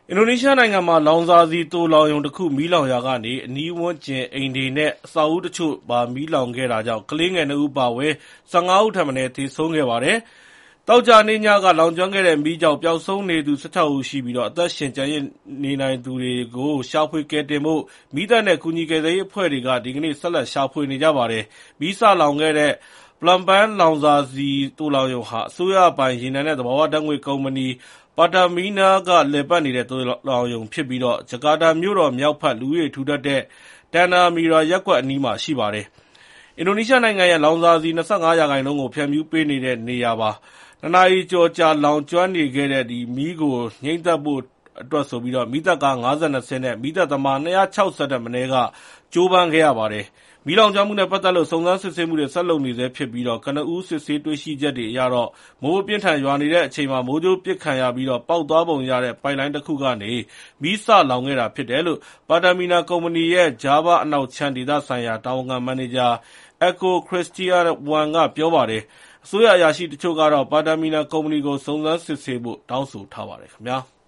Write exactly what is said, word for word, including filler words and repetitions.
အင်ဒိုနီးရှားနိုင်ငံမှာလောင်စာဆီသိုလှောင်ရုံတခုမီးလောင်ရာကနေအနီးဝန်းကျင်အိမ်တွေနဲ့အဆောက်အဦတချို့ပါမီးလောင်ခဲ့တာကြောင့်ကလေးငယ်နှစ်ဦးအပါအဝင်၁၅ဦးထက်မနည်းသေဆုံးခဲ့ပါတယ်။သောကြာနေ့ညကလောင်ကျွမ်းခဲ့တဲ့မီးကြောင့်ပျောက်ဆုံးနေသူ၁၆ဦးရှိပြီးအသက်ရှင်ကျန်ရစ်နေနိုင်သူတွေကိုရှာဖွေကယ်တင်ဖို့မီးသတ်နဲ့ကူညီကယ်ဆယ်ရေးအဖွဲ့တွေကဒီကနေ့ဆက်လက်ရှာဖွေနေကြပါတယ်။မီးစလောင်ခဲ့တဲ့ Plumpang လောင်စာဆီသိုလှောင်ရုံဟာအစိုးရပိုင်ရေနံနဲ့သဘာဝဓာတ်ငွေ့ကုမ္ပဏီ Pertamina ကလည်ပတ်နေတဲ့သိုလှောင်ရုံဖြစ်ပြီးဂျကာတာမြို့တော်မြောက်ဘက်လူဦးရေထူထပ်တဲ့ Tanah Merah ရပ်ကွက်အနီးမှာရှိပါတယ်။အင်ဒိုနီးရှားနိုင်ငံရဲ့လောင်စာဆီ၂၅ရာခိုင်နှုန်းကိုဖြန့်ဖြူးပေးနေတဲ့နေရာပါ။နှစ်နာရီကျော်ကြာလောင်ကျွမ်းနေခဲ့တဲ့မီးကိုငြှိမ်းသတ်ဖို့အတွက်မီးသတ်ကား၅၂စင်းနဲ့မီးသတ်သမား၂၆၀ထက်မနည်းကကြိုးပမ်းခဲ့ရပါတယ်။မီးလောင်ကျွမ်းမှုနဲ့ပတ်သက်လို့စုံစမ်းစစ်ဆေးမှုတွေဆက်လုပ်နေဆဲဖြစ်ပြီးကနဦးစစ်ဆေးတွေ့ရှိချက်တွေအရမိုးပြင်းထန်ရွာနေတဲ့အချိန်မိုးကြိုးပစ်ခံရပြီးပေါက်သွားပုံရတဲ့ပိုက်လိုင်းတခုကနေမီးစလောင်ခဲ့တာဖြစ်တယ်လို့ Pertamina ကုမ္ပဏီရဲ့ ဂျာဗားအနောက်ခြမ်းဒေသဆိုင်ရာတာဝန်ခံမန်နေဂျာ Eko Kristiawan ကပြောပါတယ်။အစိုးရအရာရှိတချို့ကတော့ Pertamina ကုမ္ပဏီကိုစုံစမ်းစစ်ဆေးဖို့တောင်းဆိုထားပါတယ်ခင်ဗျာ။